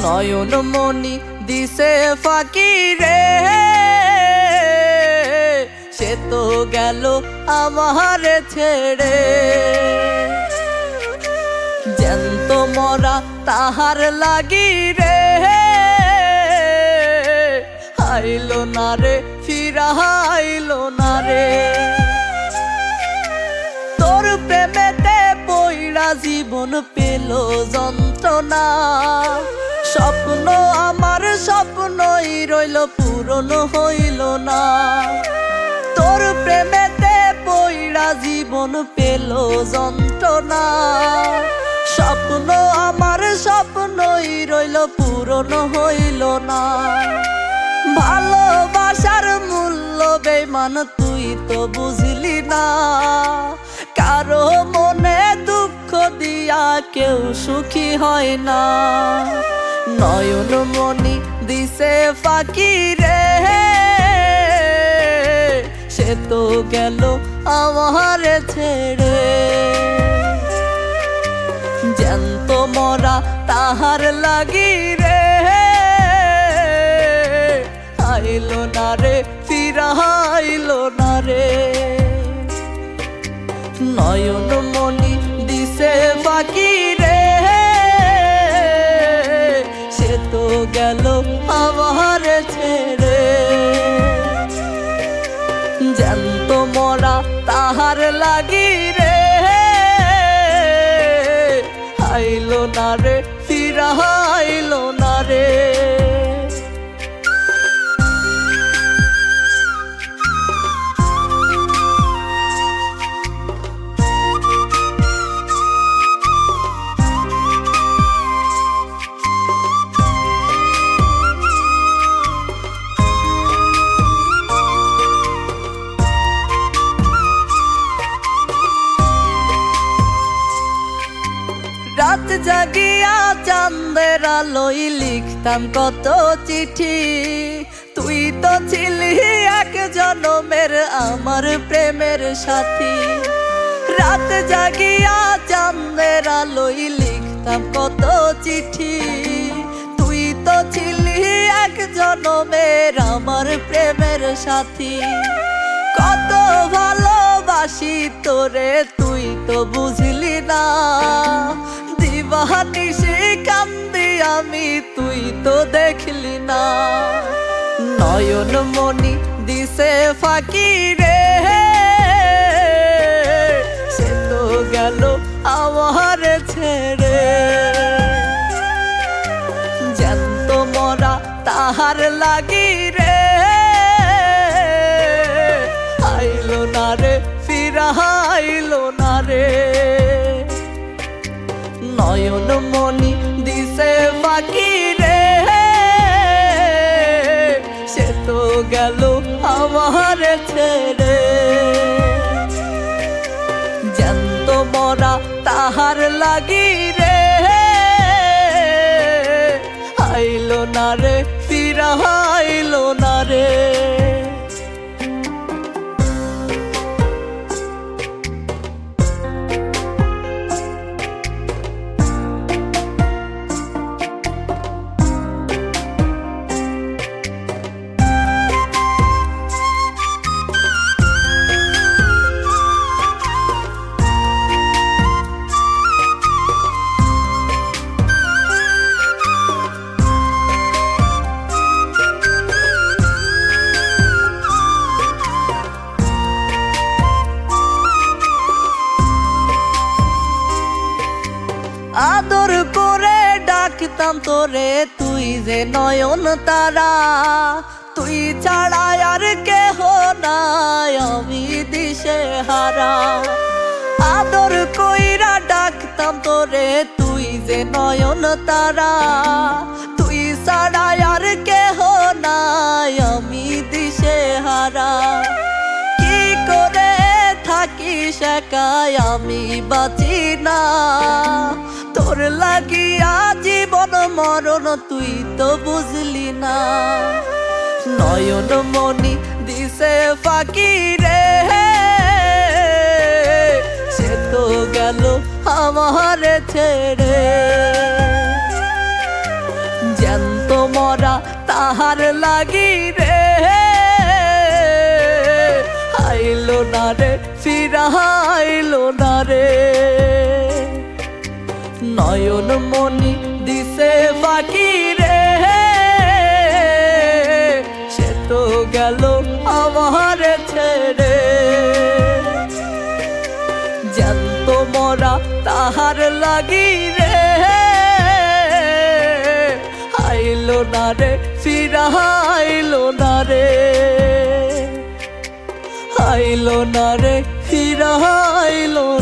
নয়ন মনি দিছে ফাঁকি রে, সে তো গেল আমারে ছেড়ে। জ্যান্ত মরা তাহার লাগি রে, আইলো না রে ফিরাইলো না রে। তোর প্রেমেতে পইড়া জীবন পেল যন্ত্রণা, স্বপ্ন আমার স্বপ্নই রইল পূরণ হইল না। তোর প্রেমেতে পইড়া জীবন পেল যন্ত্রণা, স্বপ্ন আমার স্বপ্নই রইল পূরণ হইল না। ভালোবাসার মূল্য বেমান তুই তো বুঝলি না, কারো মনে দুঃখ দিয়া কেউ সুখী হয় না। নয়ন মনি দিছে ফাঁকি রে, সে তো গেল আমারে ছেড়ে। জ্যান্ত মরা তাহার লাগি রে, আইলো না রে ফিরাইলো না রে। নয়ন মনি দিছে ফাঁকি রে, সে তো গেল আমারে ছেড়ে। জ্যান্ত মরা তাহার লাগি রে, আইলো না রে ফিরাইলো না রে। রাত জাগিয়া চাঁদের আলোয় লিখতাম কত চিঠি, তুই তো ছিলি এক জনমের আমার প্রেমের সাথী। রাত জাগিয়া চাঁদের আলোয় লিখতাম কত চিঠি, তুই তো ছিলি এক জনমের আমার প্রেমের সাথী। কত ভালোবাসি তোরে তুই তো বুঝলি না, দিবানিশি কান্দি আমি তুই তো দেখলি না। নয়ন মনি দিছে ফাঁকি রে, সে তো গেল আমারে ছেড়ে। জ্যান্ত মরা তাহার লাগি রে, আইলো না রে ফিরাইলো না রে। নয়ন মনি দিছে ফাঁকি রে, সে তো গেল আমারে ছেড়ে। জ্যান্ত মরা তাহার লাগি রে, আইলো না রে ফিরাইলো না রে। আদর করে ডাকতাম তোরে তুই যে নয়ন তারা, তুই ছাড়া আর কেহ নাই আমি দিশে হারা। আদর কইরা ডাকতাম তোরে তুই যে নয়ন তারা, তুই ছাড়া আর কেহ নাই আমি দিশে হারা। কি করে থাকিস একাই আমি বাঁচি না, তোর লাগিয়া জীবন মরণ তুই তো বুঝলি না। নয়ন মনি দিছে ফাঁকি রে, সে তো গেল আমারে ছেড়ে। মরা তাহার লাগি রে, আইলো না রে ফিরাইলো না রে। নয়ন মনি দিছে ফাঁকি রে, সে তো গেল আমার ছেড়ে। জ্যান্ত মরা তাহার লাগি রে, আইলো না রে ফিরাইলো না রে, আইলো না রে ফিরাইলো